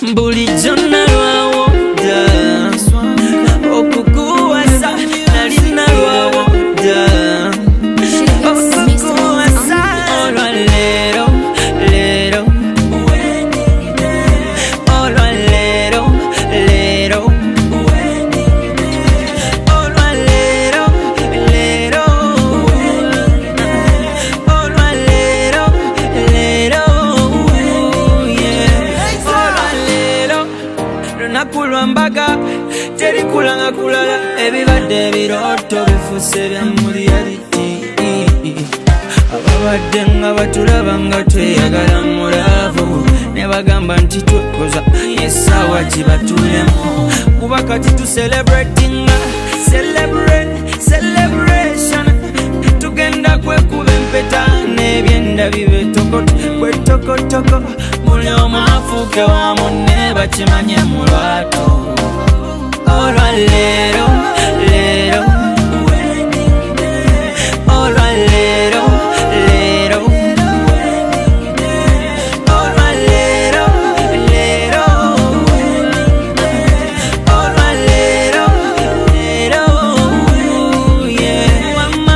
bulijjo nalwawo dda okukuwasa nali nalwawo dda okukuwasa olwaleero leero olwaleero leero olwaleero leero olwaleero leero olwaleero lunaku lwa mbaga terikulanga kulala ebibadde ebirooto bifuuse bya mu reality ababadde nga batulaba nga tweyagala mulaavu ne bagamba nti twekoza essaawa gibatulemu kuba kati tucelebratinga celebration tugenda kwekuba empeta n'ebyenda bibe tokotoko buli omu afuuke wamu ne bakimanye mu lwatu olwaleero leero olwaleero leero olwaleero leero olwaleero leero wamma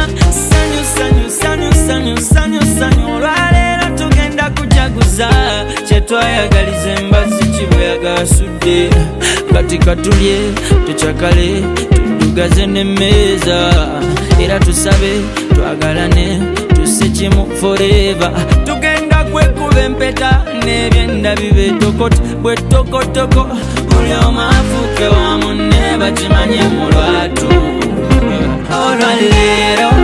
sanyu olwaleero tugenda kujaguza kyetwayagaliza embazzi kibweyagasudde kati katulye tucakale tudugaze n'emmeeza era tusabe twagalane tusse kimu forever tugenda kwekuba empeta n'ebyenda bibe bwetokotoko buli omu afuuke wamu ne bakimanye mu lwatu olwaleero